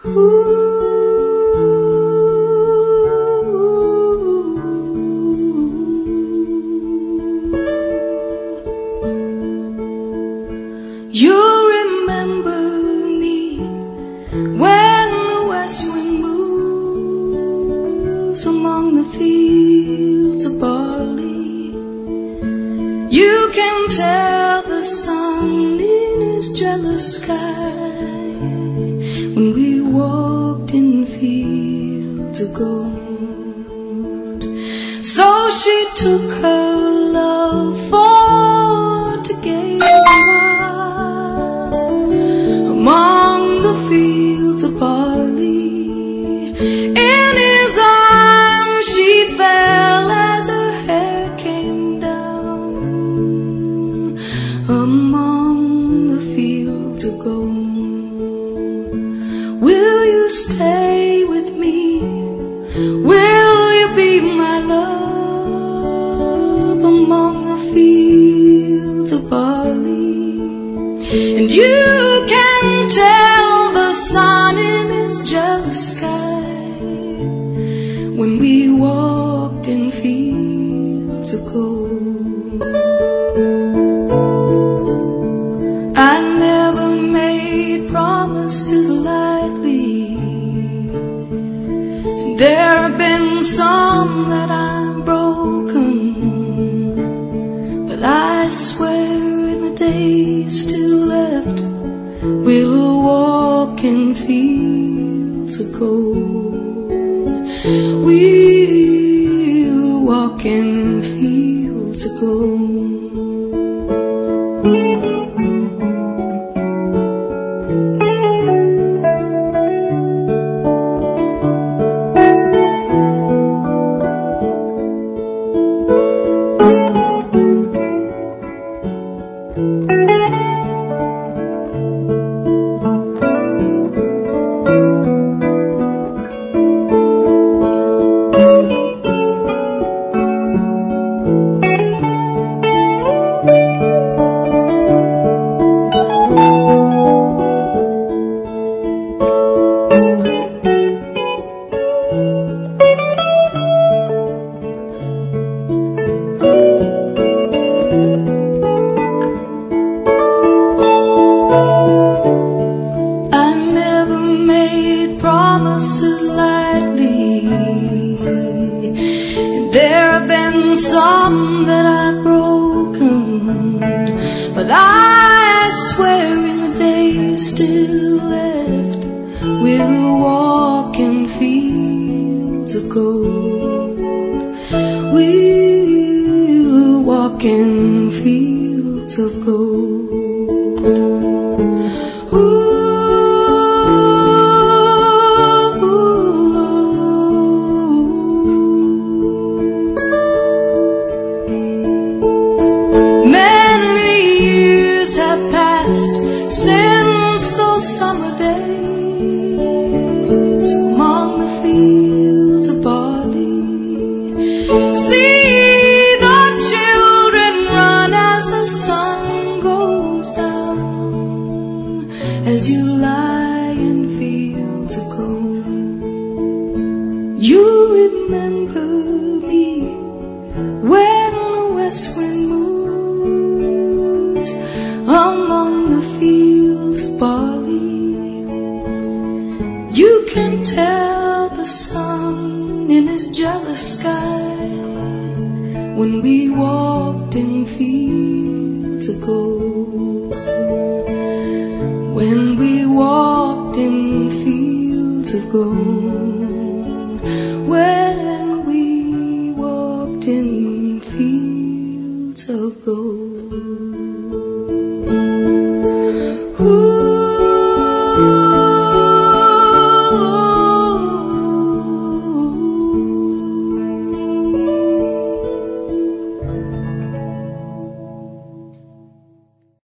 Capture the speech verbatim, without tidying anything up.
You remember me when the west wind moves among the fields of barley. You can tell the sun in his jealous sky when we walked in fields of gold. So she took her love for to gaze awhile among the fields of barley. In his arms she fell as her hair came down among the fields of gold. Will you stay with me? Will you be my love among the fields of barley? And you can tell the sun in his jealous sky when we walked in fields of gold. I never made promises lightly, and there have been some that I've broken, but I swear in the days still left we'll walk in fields of gold. We'll walk in fields of gold. Promises lightly, and there have been some that I've broken, but I swear in the days still left we'll walk in fields of gold. We'll walk in fields of gold. Ooh. Since those summer days among the fields of barley, see the children run as the sun goes down, as you lie in fields of gold. You remember me when the west wind moves among the fields of barley. You can tell the sun in his jealous sky when we walked in fields of gold. When we walked in fields of gold. When we walked in fields of gold.